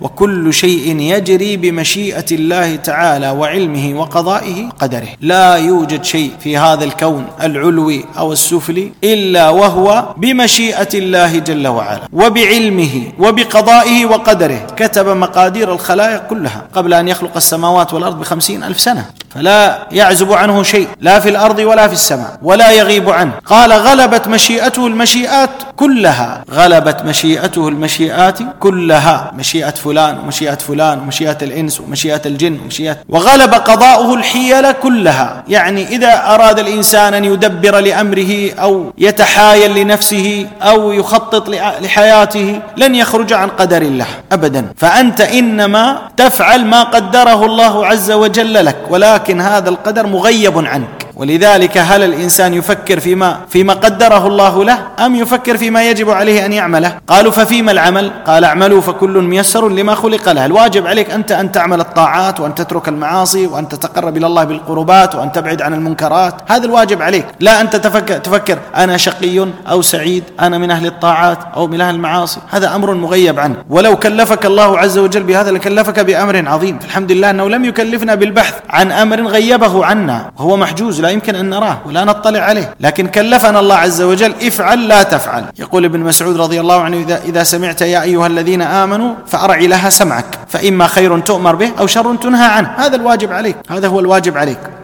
وكل شيء يجري بمشيئة الله تعالى وعلمه وقضائه وقدره. لا يوجد شيء في هذا الكون العلوي أو السفلي إلا وهو بمشيئة الله جل وعلا وبعلمه وبقضائه وقدره. كتب مقادير الخلائق كلها قبل أن يخلق السماوات والأرض ب50,000 سنة، فلا يعزب عنه شيء لا في الأرض ولا في السماء ولا يغيب عنه. قال غلبت مشيئته المشيئات كلها، غلبت مشيئته المشيئات كلها، مشيئة فلان ومشيئة فلان ومشيئة الإنس ومشيئة الجن وغلب قضاؤه الحيل كلها. يعني إذا أراد الإنسان أن يدبر لأمره أو يتحايل لنفسه أو يخطط لحياته لن يخرج عن قدر الله أبدا. فأنت إنما تفعل ما قدره الله عز وجل لك، ولكن هذا القدر مغيب عنك. ولذلك هل الإنسان يفكر فيما قدره الله له أم يفكر فيما يجب عليه أن يعمله؟ قالوا ففيما العمل؟ قال اعملوا فكل ميسر لما خلق له. الواجب عليك أنت أن تعمل الطاعات وأن تترك المعاصي وأن تتقرب إلى الله بالقربات وأن تبعد عن المنكرات، هذا الواجب عليك. لا أنت تفكر أنا شقي أو سعيد، أنا من أهل الطاعات أو من أهل المعاصي، هذا أمر مغيب عنه. ولو كلفك الله عز وجل بهذا لكلفك بأمر عظيم. الحمد لله أنه لم يكلفنا بالبحث عن أمر غيبه عنا وهو محجوز لا يمكن أن نراه ولا نطلع عليه، لكن كلفنا الله عز وجل افعل لا تفعل. يقول ابن مسعود رضي الله عنه إذا سمعت يا أيها الذين آمنوا فأرعي لها سمعك، فإما خير تؤمر به أو شر تنهى عنه. هذا الواجب عليك، هذا هو الواجب عليك.